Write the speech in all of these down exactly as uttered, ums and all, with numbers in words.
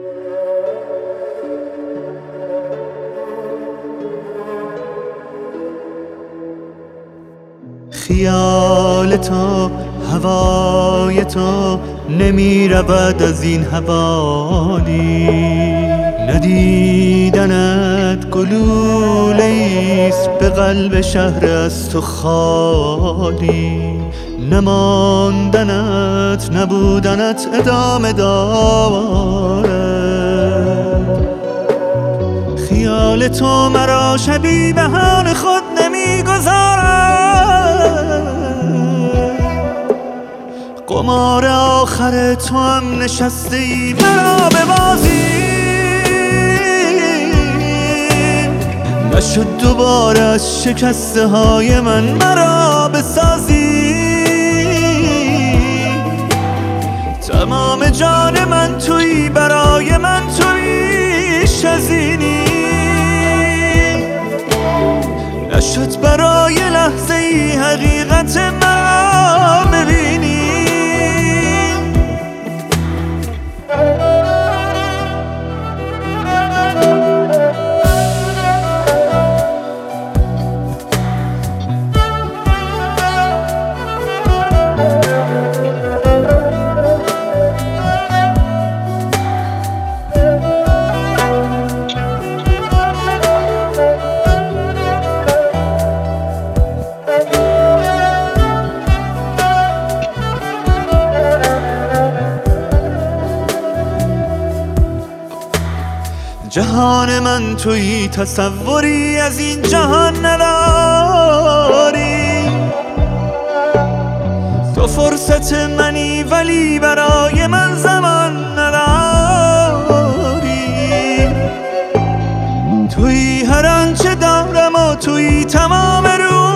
خیال تو هوای تو نمی رود از این حوالی، ندیدنت گلوله‌ایست به قلب شهر از تو خالی، نماندنت نبودنت ادامه دارد. خیال تو مرا شبی به حال خود نمی گذارد، قمار آخر تو هم نشسته ای مرا به بازی، نشد دوباره از شکسته های من مرا بسازی. تمام جان من تویی، برای من تویی شزینی، نشد برای لحظه ای حقیقت مرا ببینی. جهان من تویی، تصوری از این جهان نداری، تو فرصت منی ولی برای من زمان نداری. تویی هر آنچه دارم و تویی تمام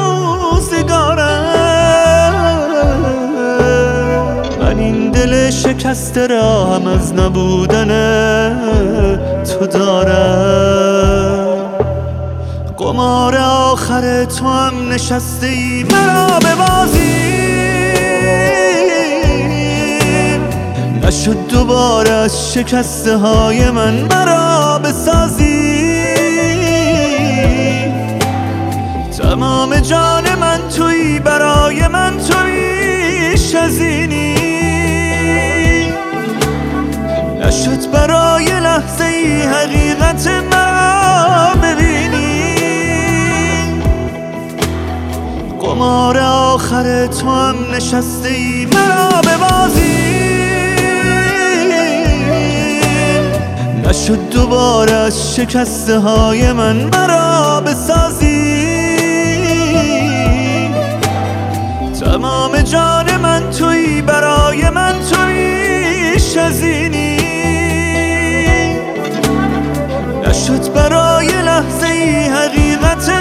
روزگارم، من این دل شکسته را هم از نبودن تو دارم. قمار آخر تو هم نشسته ای مرا به بازی، نشد دوباره از شکسته های من مرا بسازی. تمام جان من تویی، برای من تویی شزینی، نشد برای لحظه ای حقیقت مرا ببینی. قمار آخر تو هم نشسته ای مرا به بازی، نشد دوباره از شکسته های من مرا بسازی. تمام جان من تویی، برای من تویی شزینی، نشد برای لحظه ای حقیقت